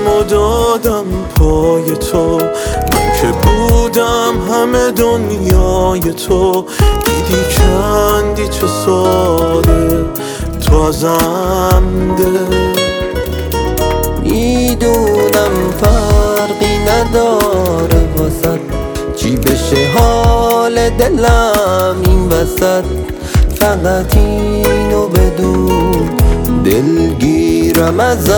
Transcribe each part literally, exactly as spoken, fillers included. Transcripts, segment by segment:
و دادم پای تو، من که بودم همه دنیای تو. دیدی چندی چه ساده تو ازم ده. میدونم فرقی نداره واسد چی بشه حال دلم این وسط، فقط اینو بدون دلگیرم ازت.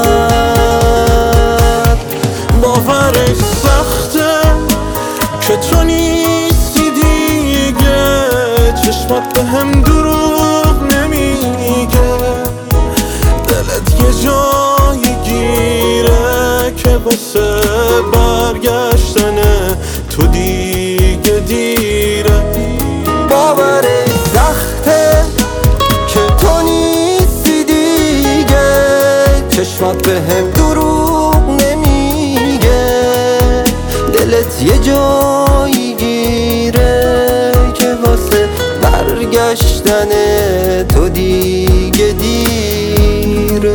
باورش سخته که تو نیستی دیگه، چشمات به هم دروغ نمیگه، دلت یه جایی گیره که واسه برگشتن تو دیگه دیره. باورش سخته که تو نیستی دیگه، چشمات به هم دروغ نمیگه، دلت یه جایی گیره که واسه برگشتن تو دیگه دیره.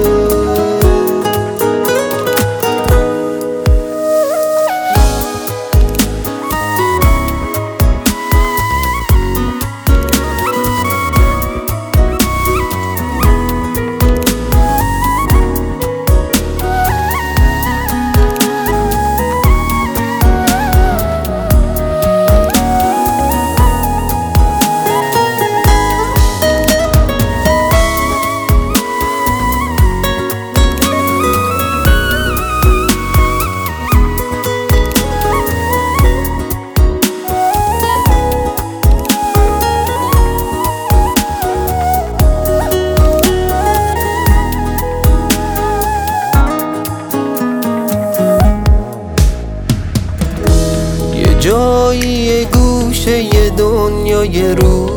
جایی گوشه ی دنیا یه روز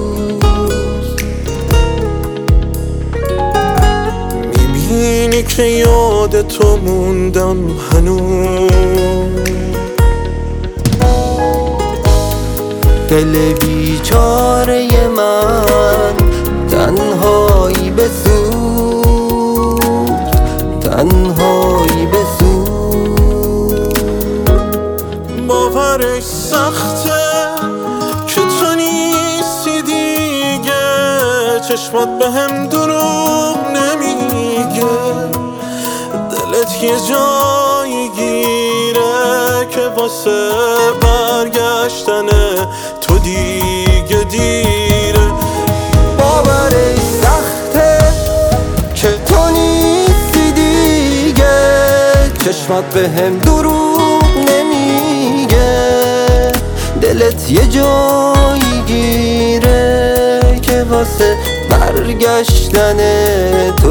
میبینی که یاد تو موندم هنوز، دل بیچاره من تنهایی بسوز، تنهایی بسوز. باورش سخته که تو نیستی دیگه، چشمات به هم دروغ نمیگه، دلت یه جایی گیره که واسه برگشتن تو دیگه دیره. باورش سخته که تو نیستی دیگه، چشمات به هم دروغ نمیگه، دلت یه جایی گیره که واسه برگشتن